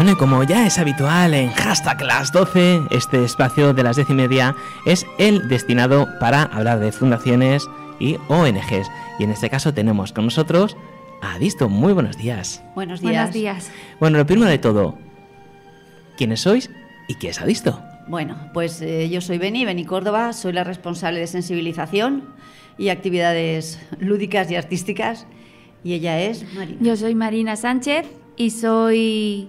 Bueno, y como ya es habitual en Hashtag las 12, este espacio de las 10:30 es el destinado para hablar de fundaciones y ONGs. Y en este caso tenemos con nosotros a Adisto. Muy buenos días. Buenos días. Buenos días. Bueno, lo primero de todo, ¿quiénes sois y qué es Adisto? Bueno, pues yo soy Beni Córdoba, soy la responsable de sensibilización y actividades lúdicas y artísticas, y ella es Marina. Yo soy Marina Sánchez y soy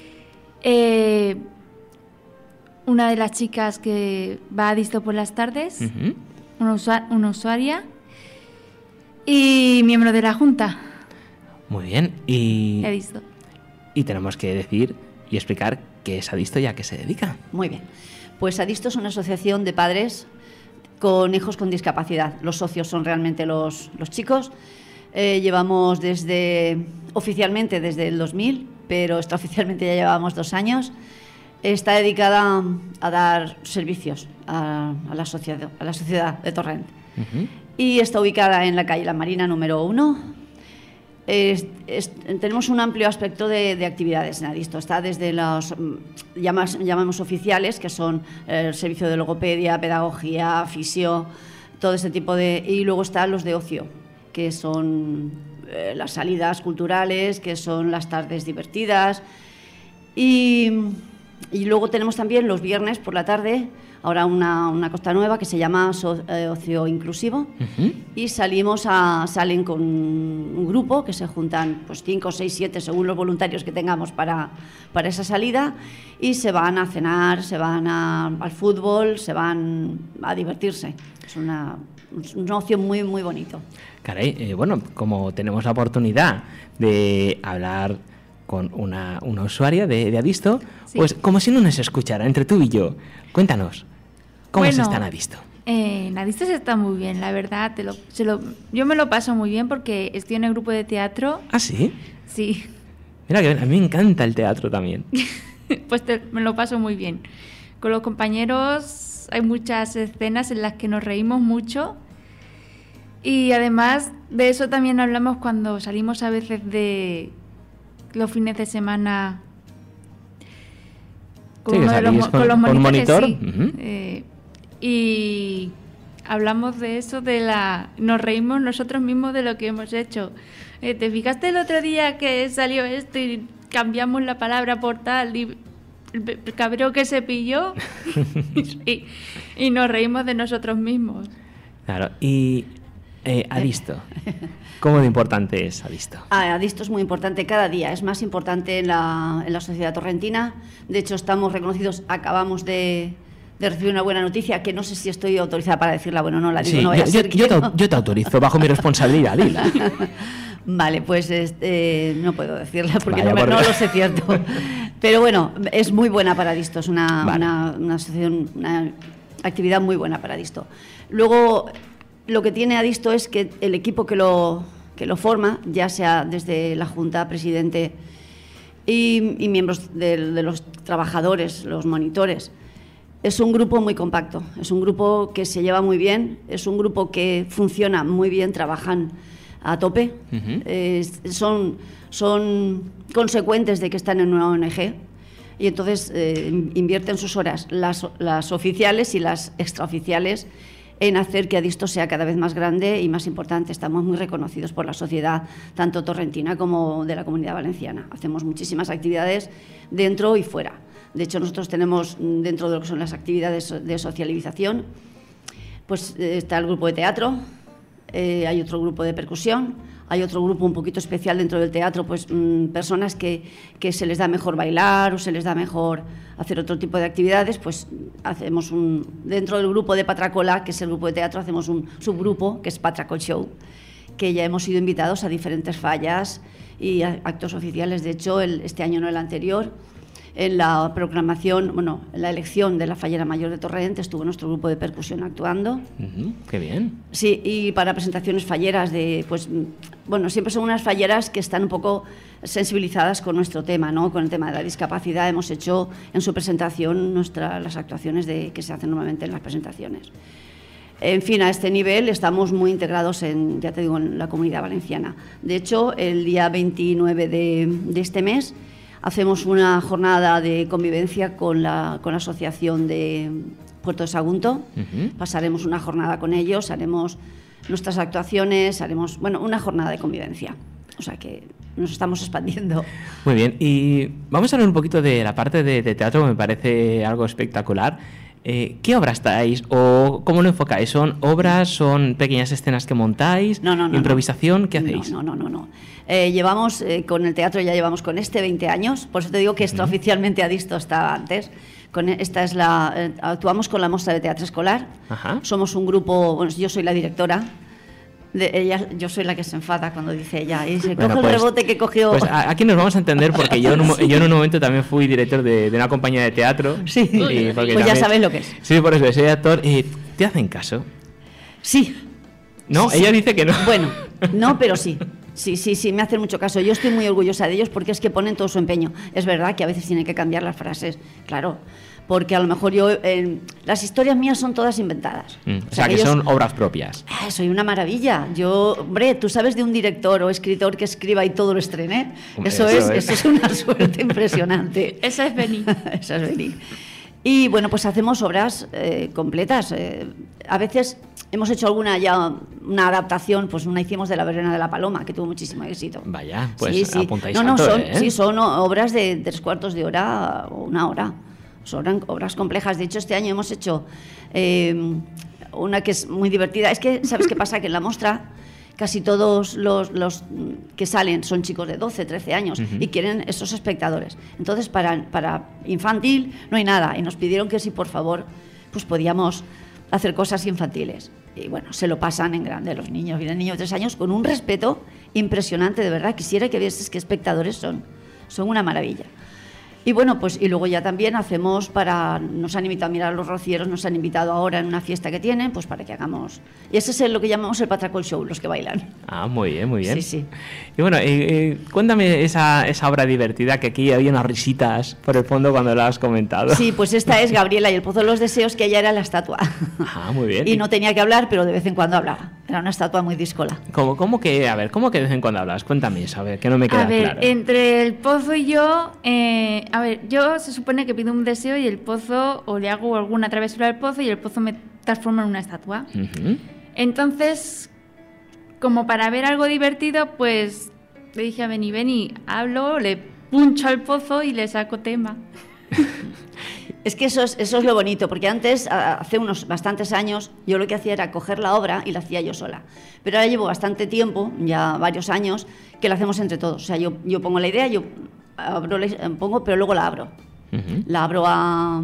una de las chicas que va a Adisto por las tardes, una usuaria y miembro de la Junta. Muy bien, y Adisto. Y tenemos que decir y explicar qué es Adisto y a qué se dedica. Muy bien, pues Adisto es una asociación de padres con hijos con discapacidad. Los socios son realmente los chicos. Llevamos oficialmente desde el 2000, pero extraoficialmente ya llevamos 2 años. Está dedicada a dar servicios a la sociedad de Torrent. Y está ubicada en la calle La Marina número 1. Tenemos un amplio aspecto de actividades en Adisto. Está desde los llamamos oficiales, que son el servicio de logopedia, pedagogía, fisio, todo ese tipo de... Y luego están los de ocio, que son las salidas culturales, que son las tardes divertidas. Y luego tenemos también los viernes por la tarde, ahora una cosa nueva que se llama Ocio Inclusivo. Y salen con un grupo que se juntan pues 5, 6, 7 según los voluntarios que tengamos para esa salida, y se van a cenar, se van al fútbol, se van a divertirse. Es un ocio muy, muy bonito. Caray, bueno, como tenemos la oportunidad de hablar con una usuaria de Adisto, sí, pues como si no nos escuchara, entre tú y yo, cuéntanos, ¿cómo se está en Adisto? En Adisto se está muy bien, la verdad. Yo me lo paso muy bien porque estoy en el grupo de teatro. ¿Ah, sí? Sí. Mira, que a mí me encanta el teatro también. Pues me lo paso muy bien. Con los compañeros hay muchas escenas en las que nos reímos mucho. Y además de eso también hablamos cuando salimos a veces de los fines de semana con, con los monitores, monitor. Sí. Y hablamos de eso, nos reímos nosotros mismos de lo que hemos hecho. ¿Te fijaste el otro día que salió esto y cambiamos la palabra por tal y el cabreo que se pilló? y nos reímos de nosotros mismos. Claro, y Adisto, ¿cómo de importante es Adisto? Adisto es muy importante cada día, es más importante en la sociedad torrentina. De hecho, estamos reconocidos, acabamos de recibir una buena noticia, que no sé si estoy autorizada para decirla, bueno, no la digo, sí, no voy a ser yo te autorizo, bajo mi responsabilidad, dila. Vale, pues no puedo decirla porque no lo sé cierto. Pero bueno, es muy buena para Adisto, es una asociación, una actividad muy buena para Adisto. Luego, lo que tiene Adisto es que el equipo que lo forma, ya sea desde la Junta, presidente y miembros de los trabajadores, los monitores, es un grupo muy compacto, es un grupo que se lleva muy bien, es un grupo que funciona muy bien, trabajan a tope, son consecuentes de que están en una ONG, y entonces invierten sus horas, las oficiales y las extraoficiales, en hacer que Adisto sea cada vez más grande y más importante. Estamos muy reconocidos por la sociedad, tanto torrentina como de la Comunidad Valenciana. Hacemos muchísimas actividades dentro y fuera. De hecho, nosotros tenemos, dentro de lo que son las actividades de socialización, pues está el grupo de teatro, hay otro grupo de percusión, hay otro grupo un poquito especial dentro del teatro, pues personas que se les da mejor bailar o se les da mejor hacer otro tipo de actividades, pues hacemos dentro del grupo de Patracola, que es el grupo de teatro, hacemos un subgrupo que es Patracol Show, que ya hemos sido invitados a diferentes fallas y actos oficiales. De hecho, este año no el anterior, en la proclamación, bueno, en la elección de la fallera mayor de Torrent estuvo nuestro grupo de percusión actuando. ¡Qué bien! Sí, y para presentaciones falleras siempre son unas falleras que están un poco sensibilizadas con nuestro tema, ¿no? Con el tema de la discapacidad. Hemos hecho en su presentación las actuaciones que se hacen normalmente en las presentaciones. En fin, a este nivel estamos muy integrados en la Comunidad Valenciana. De hecho, el día 29 de este mes hacemos una jornada de convivencia con la asociación de Puerto de Sagunto. Pasaremos una jornada con ellos, haremos nuestras actuaciones, haremos, bueno, una jornada de convivencia. O sea que nos estamos expandiendo. Muy bien, y vamos a hablar un poquito de la parte de teatro, que me parece algo espectacular. ¿Qué obras traéis o cómo lo enfocáis? ¿Son obras, son pequeñas escenas que montáis? No. ¿Improvisación? ¿Qué hacéis? No. Llevamos, con el teatro ya llevamos con 20 años, por eso te digo que extraoficialmente Adisto estaba antes. Esta es actuamos con la muestra de teatro escolar. Ajá. Somos un grupo, bueno, yo soy la directora. Yo soy la que se enfada cuando dice ella y se coge el rebote que cogió. Pues aquí nos vamos a entender porque yo en un momento también fui director de una compañía de teatro. Sí, pues también, ya sabes lo que es. Sí, por eso soy actor. ¿Te hacen caso? Sí. ¿No? Sí, ella sí. dice que no. Bueno, no, pero sí. Sí, me hacen mucho caso. Yo estoy muy orgullosa de ellos porque es que ponen todo su empeño. Es verdad que a veces tienen que cambiar las frases, claro. Porque a lo mejor las historias mías son todas inventadas. O sea, que son obras propias. Soy una maravilla. Hombre, tú sabes de un director o escritor que escriba y todo lo estrene. Hombre, eso es una suerte impresionante. Esa es Beni. Esa es Beni. Y bueno, pues hacemos obras completas. A veces hemos hecho una adaptación, pues una hicimos de La Verbena de la Paloma, que tuvo muchísimo éxito. Vaya, pues sí. apuntáis son obras de 3/4 de hora o 1 hora. Son obras complejas. De hecho, este año hemos hecho una que es muy divertida. Es que, ¿sabes qué pasa? Que en la muestra casi todos los que salen son chicos de 12, 13 años y quieren esos espectadores. Entonces, para infantil no hay nada. Y nos pidieron que si, por favor, pues podíamos hacer cosas infantiles. Y bueno, se lo pasan en grande los niños. Vienen niños de 3 años con un respeto impresionante, de verdad. Quisiera que vieses qué espectadores son. Son una maravilla. Y bueno, pues y luego ya también nos han invitado a mirar a los rocieros, nos han invitado ahora en una fiesta que tienen, pues para que hagamos. Y ese es lo que llamamos el Patracol Show, los que bailan. Muy bien. Sí. Y bueno, cuéntame esa obra divertida, que aquí había unas risitas por el fondo cuando la has comentado. Sí, pues esta es Gabriela y el Pozo de los Deseos, que ella era la estatua. Muy bien. Y no tenía que hablar, pero de vez en cuando hablaba. Era una estatua muy díscola. ¿Cómo que de vez en cuando hablas? Cuéntame eso, a ver, que no me queda claro. Entre el Pozo y yo, yo se supone que pido un deseo y el Pozo, o le hago alguna travesura al Pozo y el Pozo me transforma en una estatua. Entonces, como para ver algo divertido, pues le dije a Beni, hablo, le puncho al Pozo y le saco tema. Es que eso es lo bonito, porque antes, hace unos bastantes años, yo lo que hacía era coger la obra y la hacía yo sola. Pero ahora llevo bastante tiempo, ya varios años, que la hacemos entre todos. O sea, yo pongo la idea, yo pongo, pero luego la abro. La abro a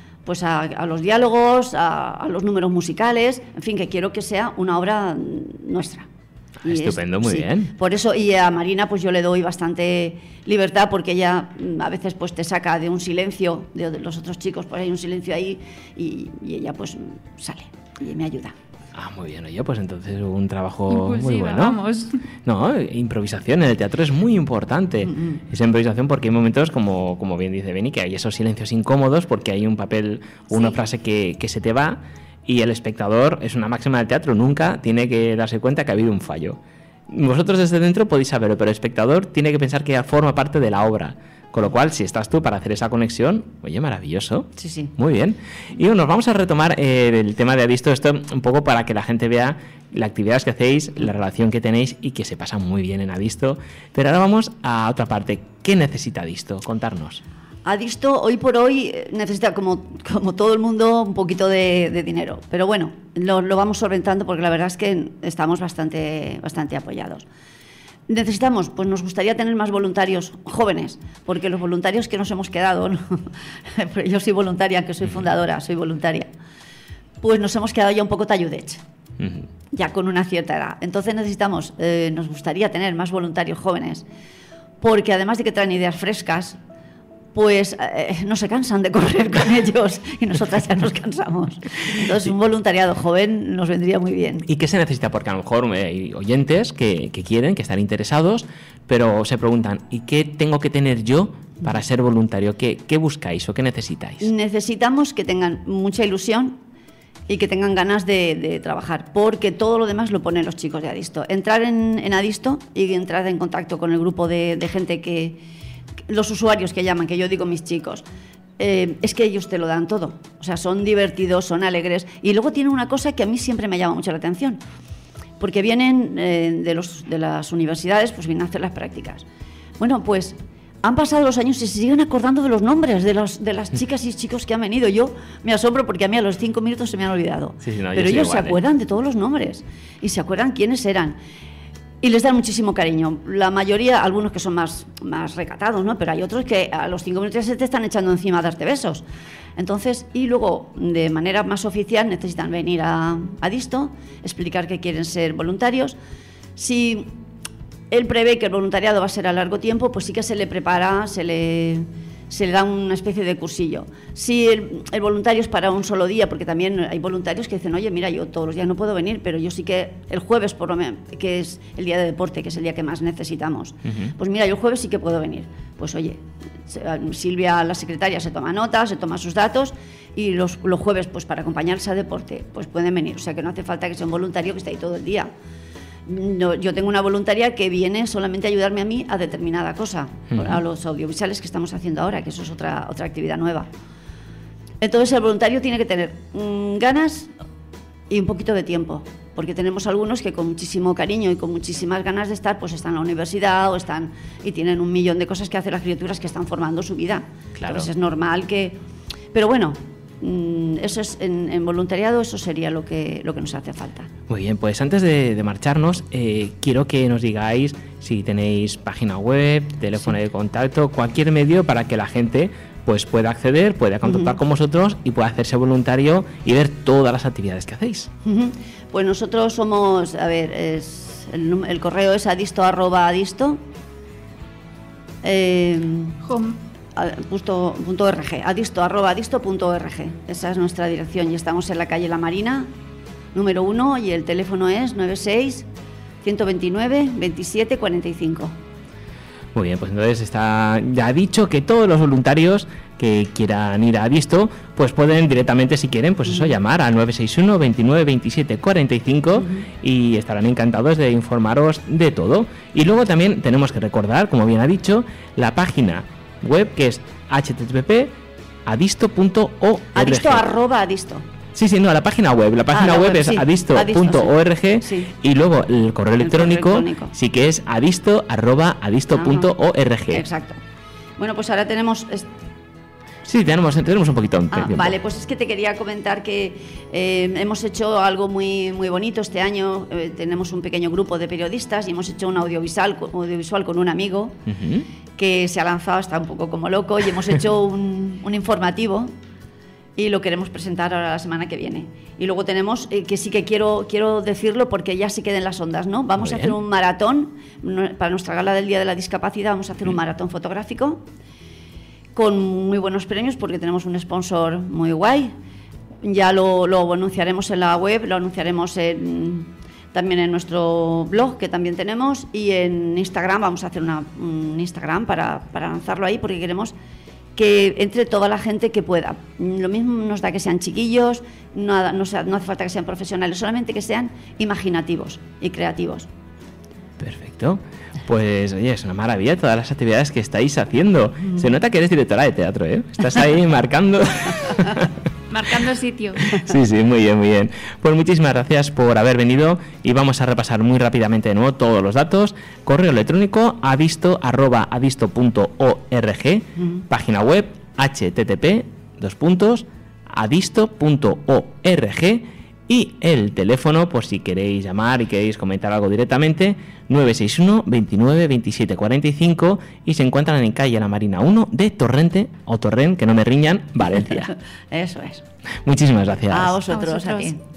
los diálogos, a los números musicales, en fin, que quiero que sea una obra nuestra. Estupendo, muy bien. Por eso, y a Marina pues yo le doy bastante libertad, porque ella a veces pues te saca de un silencio, de los otros chicos, pues hay un silencio ahí y ella pues sale y me ayuda. Muy bien, oye, pues entonces un trabajo muy bueno. Vamos. No, improvisación en el teatro es muy importante. Esa improvisación, porque hay momentos, como bien dice Beni, que hay esos silencios incómodos porque hay un papel o una frase que se te va. Y el espectador, es una máxima del teatro, nunca tiene que darse cuenta que ha habido un fallo. Vosotros desde dentro podéis saberlo, pero el espectador tiene que pensar que forma parte de la obra. Con lo cual, si estás tú para hacer esa conexión, oye, maravilloso. Sí. Muy bien. Y nos vamos a retomar el tema de Adisto, esto un poco para que la gente vea las actividades que hacéis, la relación que tenéis y que se pasa muy bien en Adisto. Pero ahora vamos a otra parte. ¿Qué necesita Adisto? Contarnos. Adisto hoy por hoy necesita, como todo el mundo, un poquito de dinero. Pero bueno, lo vamos solventando porque la verdad es que estamos bastante apoyados. Necesitamos, pues nos gustaría tener más voluntarios jóvenes, porque los voluntarios que nos hemos quedado, ¿no? Yo soy voluntaria, aunque soy fundadora, soy voluntaria, pues nos hemos quedado ya un poco talludets, ya con una cierta edad. Entonces necesitamos, nos gustaría tener más voluntarios jóvenes, porque además de que traen ideas frescas, pues no se cansan de correr con ellos y nosotras ya nos cansamos. Entonces un voluntariado joven nos vendría muy bien. ¿Y qué se necesita? Porque a lo mejor hay oyentes que quieren, que están interesados, pero se preguntan, ¿y qué tengo que tener yo para ser voluntario? ¿Qué buscáis o qué necesitáis? Necesitamos que tengan mucha ilusión y que tengan ganas de trabajar, porque todo lo demás lo ponen los chicos de Adisto. Entrar en Adisto y entrar en contacto con el grupo de gente que los usuarios que llaman, que yo digo mis chicos, es que ellos te lo dan todo. O sea, son divertidos, son alegres. Y luego tienen una cosa que a mí siempre me llama mucho la atención. Porque vienen de las universidades, pues vienen a hacer las prácticas. Bueno, pues han pasado los años y se siguen acordando de los nombres de las chicas y chicos que han venido. Yo me asombro porque a mí a los 5 minutos se me han olvidado. Sí, no, pero ellos se acuerdan de todos los nombres y se acuerdan quiénes eran. Y les dan muchísimo cariño. La mayoría, algunos que son más recatados, ¿no? Pero hay otros que a los 5 minutos se te están echando encima a darte besos. Entonces, y luego, de manera más oficial, necesitan venir a Adisto, explicar que quieren ser voluntarios. Si él prevé que el voluntariado va a ser a largo tiempo, pues sí que se le prepara, se le da una especie de cursillo. Si el voluntario es para un solo día, porque también hay voluntarios que dicen, oye, mira, yo todos los días no puedo venir, pero yo sí que el jueves, por lo menos, que es el día de deporte, que es el día que más necesitamos, pues mira, yo el jueves sí que puedo venir. Pues oye, Silvia, la secretaria, se toma nota, se toma sus datos, y los jueves, pues para acompañarse a deporte, pues pueden venir. O sea que no hace falta que sea un voluntario que esté ahí todo el día. No, yo tengo una voluntaria que viene solamente a ayudarme a mí a determinada cosa, a los audiovisuales que estamos haciendo ahora, que eso es otra actividad nueva. Entonces el voluntario tiene que tener ganas y un poquito de tiempo, porque tenemos algunos que con muchísimo cariño y con muchísimas ganas de estar, pues están en la universidad o están y tienen 1.000.000 de cosas que hacer las criaturas que están formando su vida. Claro. Entonces es normal que... Pero bueno, eso es en voluntariado, eso sería lo que nos hace falta. Muy bien, pues antes de marcharnos, quiero que nos digáis si tenéis página web, teléfono de contacto, cualquier medio para que la gente pues pueda acceder, pueda contactar con vosotros y pueda hacerse voluntario y ver todas las actividades que hacéis. Pues nosotros somos, a ver, el correo es adisto@adisto. .org, adisto@adisto.org. Esa es nuestra dirección y estamos en la calle La Marina, número 1, y el teléfono es 96 129 27 45. Muy bien, pues entonces está ya dicho que todos los voluntarios que quieran ir a Adisto, pues pueden directamente, si quieren, pues eso, llamar al 961 29 27 45 y estarán encantados de informaros de todo. Y luego también tenemos que recordar, como bien ha dicho, la página web que es http://adisto.org. Adisto. Sí, no, la página web. La página web es adisto.org sí. Y luego el correo electrónico sí que es adisto@adisto.org. Exacto. Bueno, pues ahora tenemos... Sí, tenemos un poquito de tiempo. Vale, pues es que te quería comentar que hemos hecho algo muy, muy bonito este año. Tenemos un pequeño grupo de periodistas y hemos hecho un audiovisual con un amigo que se ha lanzado, está un poco como loco, y hemos hecho un informativo y lo queremos presentar ahora la semana que viene. Y luego tenemos, que sí que quiero decirlo porque ya se queden las ondas, ¿no? Vamos a hacer un maratón, para nuestra gala del Día de la Discapacidad vamos a hacer un maratón fotográfico con muy buenos premios porque tenemos un sponsor muy guay. Ya lo anunciaremos en la web, lo anunciaremos también en nuestro blog, que también tenemos, y en Instagram. Vamos a hacer un Instagram para lanzarlo ahí porque queremos que entre toda la gente que pueda. Lo mismo nos da que sean chiquillos, no hace falta que sean profesionales, solamente que sean imaginativos y creativos. Perfecto. Pues oye, es una maravilla todas las actividades que estáis haciendo. Se nota que eres directora de teatro, ¿eh? Estás ahí marcando... Marcando sitio. Sí, muy bien. Pues muchísimas gracias por haber venido y vamos a repasar muy rápidamente de nuevo todos los datos. Correo electrónico adisto@adisto.org, página web http://adisto.org y el teléfono, por si queréis llamar y queréis comentar algo directamente, 961 29 27 45, y se encuentran en calle La Marina 1 de Torrente, o Torrent, que no me riñan, Valencia. Eso es. Muchísimas gracias. A vosotros. A ti.